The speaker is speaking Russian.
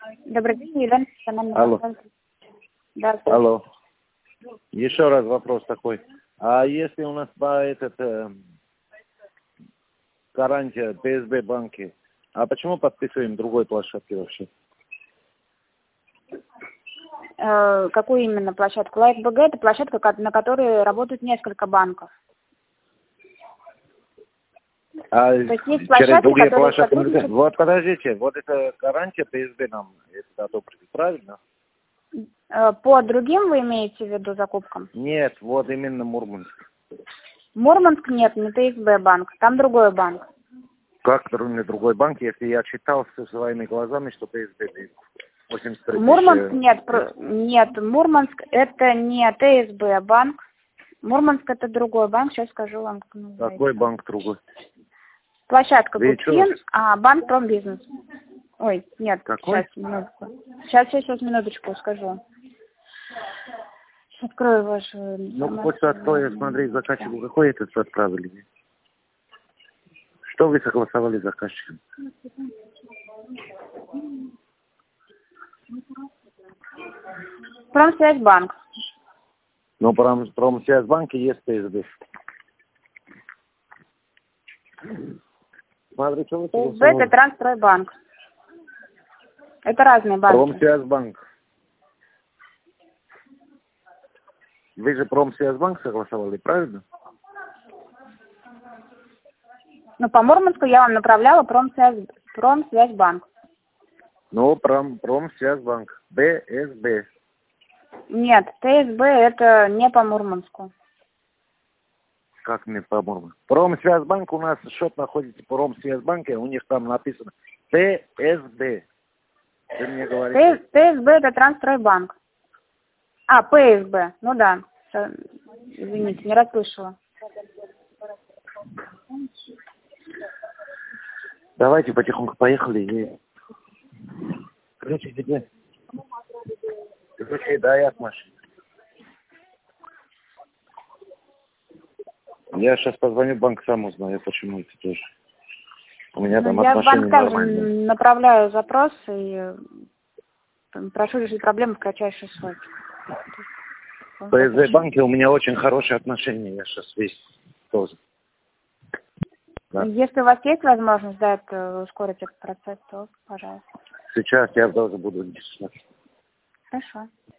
Добрый день, Елена. Алло. Да, Алло. Еще раз вопрос такой. А если у нас по гарантия ПСБ банки, а почему подписываем другой площадки вообще? какую именно площадку? LifeBG — это площадка, на которой работают несколько банков. А То есть есть через площадки, другие которые площадки нельзя? сотрудничают. Вот подождите, вот это гарантия ПСБ нам это одобрили, правильно? По другим вы имеете в виду закупкам? Нет, вот именно Мурманск. Мурманск нет, не ТСБ банк, там другой банк. Как другой банк, если я читал со своими глазами, что ПСБ 83 Мурманск тысячи. нет, Мурманск это не ТСБ банк. Мурманск это другой банк, сейчас скажу вам, как называется. Какой банк другой? Площадка Вы Гудфин, чё? а банк Промбизнес. Ой, нет, Какой? сейчас, минутку. Сейчас, минуточку скажу. Сейчас открою вашу Ну, информацию. хоть открою, смотри, заказчику какой это отправили? Что вы согласовали с заказчиком? Промсвязьбанк. Ну, Промсвязьбанке есть ПСБ. Смотри, что вы ТСБ это согласовали? Трансстройбанк. Это разные банки. Промсвязьбанк. Вы же Промсвязьбанк согласовали, правильно? Ну, по Мурманску я вам направляла Промсвязьбанк. Ну, Промсвязьбанк. БСБ. Нет, ТСБ это не по Мурманску. Как мне по-моему? Промсвязьбанк, у нас счет находится в Промсвязьбанке, у них там написано ПСБ. Вы мне говорите. ТСБ это Трансстройбанк. А, ПСБ, ну да. Извините, не расслышала. Давайте потихоньку поехали и... Ключи тебе. Ключи, да, я с машины. Я сейчас позвоню в банк, сам узнаю, почему это тоже. У меня там Я в отношения банк также нормальные. направляю запрос и прошу решить проблему в кратчайший срок. В ПСБ банке у меня очень хорошие отношения, я сейчас весь тоже. Да. Если у вас есть возможность, да, это ускорить этот процесс, то, пожалуйста. Сейчас я тоже буду. Хорошо.